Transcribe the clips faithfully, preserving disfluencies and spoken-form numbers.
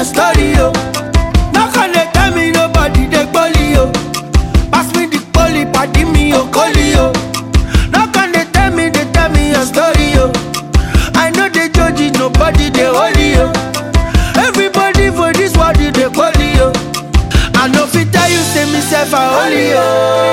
your story, yo. No can they tell me nobody they bully, yo. Pass me the poly, party me, yo, collie, yo. No can they tell me, they tell me your story, yo. I know they judge it, nobody they holy, yo. Everybody for this world they bully, yo. I know fit tell you say myself a holy, yo.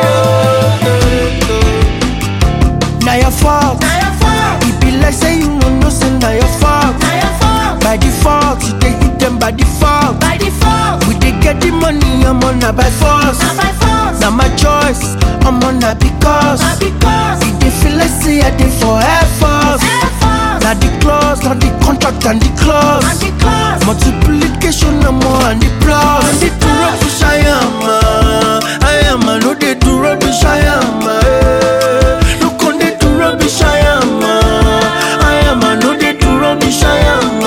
Now your fault, Now your fault, it be like say you know no say now your fault. now your fault. By default, you they hit them by default. By default, We they get the money, I'm on a by force. not by force, Now my choice, I'm on a because. not because. If they feel like say I did for Air Force. Air Force, Now the clause, not the contract and the clause. not the clause. Multiplication, no more and the plus. And the two rubbish I am, uh, I am, I know they do rubbish I am. Uh, look on they do rubbish I am, uh, I am, I know they do rubbish I am.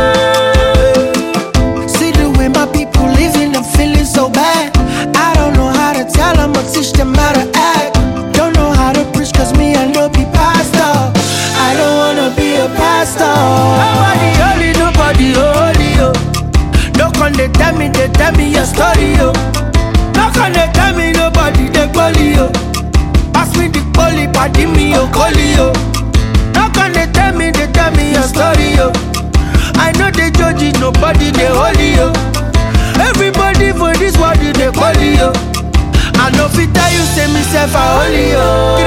Uh, see the way my people living, I'm feeling so bad. I don't know how to tell them or teach them how to act. Don't know how to preach cause me I know be pastor. I don't wanna be a pastor. Nobody holy, nobody holy, yo. No can they tell me, they tell me your story, yo. No can they tell me nobody they bully, yo. Pass me the poly, party me, yo, collie, yo. No can they tell me, they tell me your story, yo. I know they judge it, nobody they holy, yo. Everybody for this world they bully, yo. I know fit tell you say myself a holy, yo.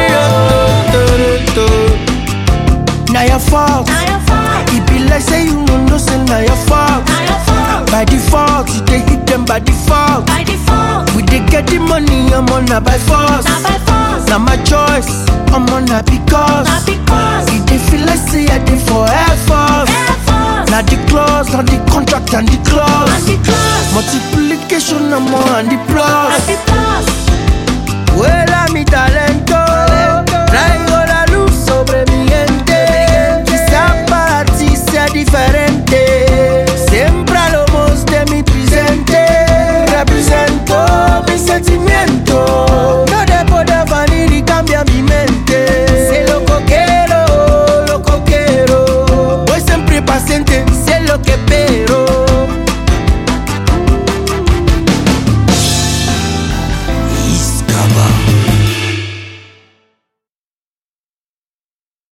Now your fault, Now your fault, it be like say you know no say now your fault. now your fault. By default, you they hit them by default. By default, We they get the money, I'm on a by force. not by force, Now my choice, I'm on a because. not because. If they feel like say I did for Air Force. Air Force, Now the clause, not the contract and the not clause. the clause, Multiplication, no more and the not plus. the plus. Well, I'm it,